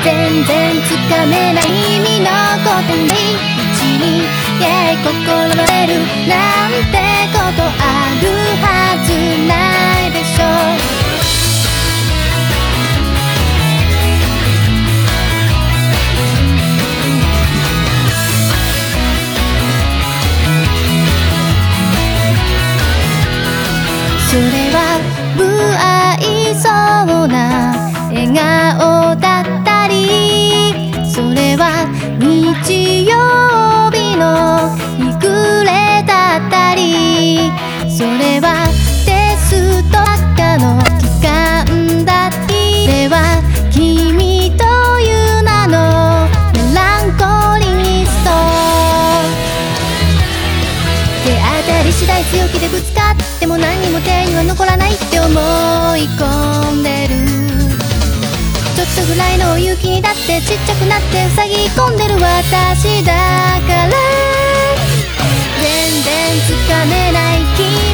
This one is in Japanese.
全然つかめない意味のことないうちに心が折れるなんてことあるはずないでしょう。それは不愛想な笑顔だったり、それは日曜日の日暮れだったり、それはテストばっかの期間だったり、それは君という名のメランコリスト。手当たり次第強気でぶつかっても何にも手には残らないって思い込んでる。ちょっとぐらいの勇気にだってちっちゃくなって塞ぎ込んでる私だから、全然つかめない